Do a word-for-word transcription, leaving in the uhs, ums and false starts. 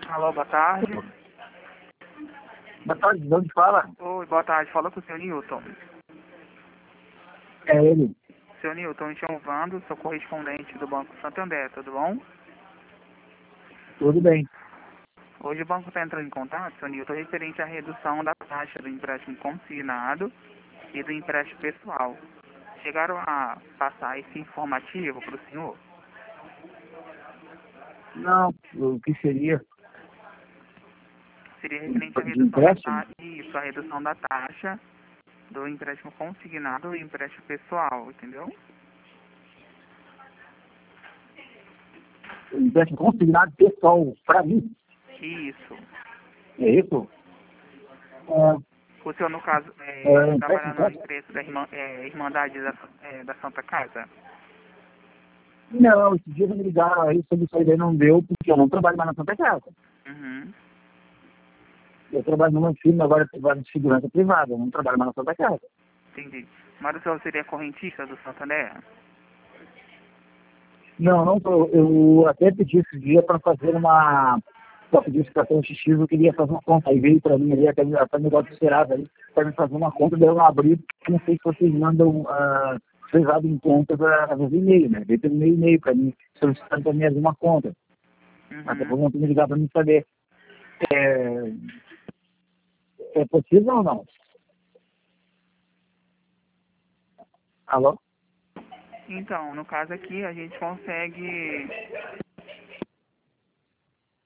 Alô, boa tarde. Boa tarde, de onde fala? Oi, boa tarde. Fala com o senhor Newton. É ele. Senhor Newton, João Vando, sou correspondente do Banco Santander, tudo bom? Tudo bem. Hoje o banco está entrando em contato, senhor Newton, referente à redução da taxa do empréstimo consignado e do empréstimo pessoal. Chegaram a passar esse informativo para o senhor? Não, o que seria? Seria referente à De redução da empréstimo? taxa, isso, a redução da taxa do empréstimo consignado e empréstimo pessoal, entendeu? O empréstimo consignado pessoal para mim? Isso. É isso? É, O senhor, no caso, é, é, trabalha empréstimo na consignado? empresa da Irmã, é, Irmandade da, é, da Santa Casa? Não, esse dia me ligaram aí sobre isso aí, não deu, porque eu não trabalho mais na Santa Casa. Uhum. Eu trabalho numa firma agora que trabalho de segurança privada, eu não trabalho mais na Santa Casa. Entendi. Mas o senhor seria correntista do Santander? Não, não tô. Eu até pedi esse dia para fazer uma. Para pedir explicação X X, eu queria fazer uma conta. Aí veio para mim ali, até o negócio esperado aí, para me fazer uma conta, daí eu abri, porque não sei se vocês mandam uh, vocês abrem conta através do e-mail, né? Veio pelo meu e-mail para mim, solicitando para mim abrir uma conta. Até Uhum. por não me ligar para mim saber. É, é possível ou não? Alô? Então, no caso aqui, a gente consegue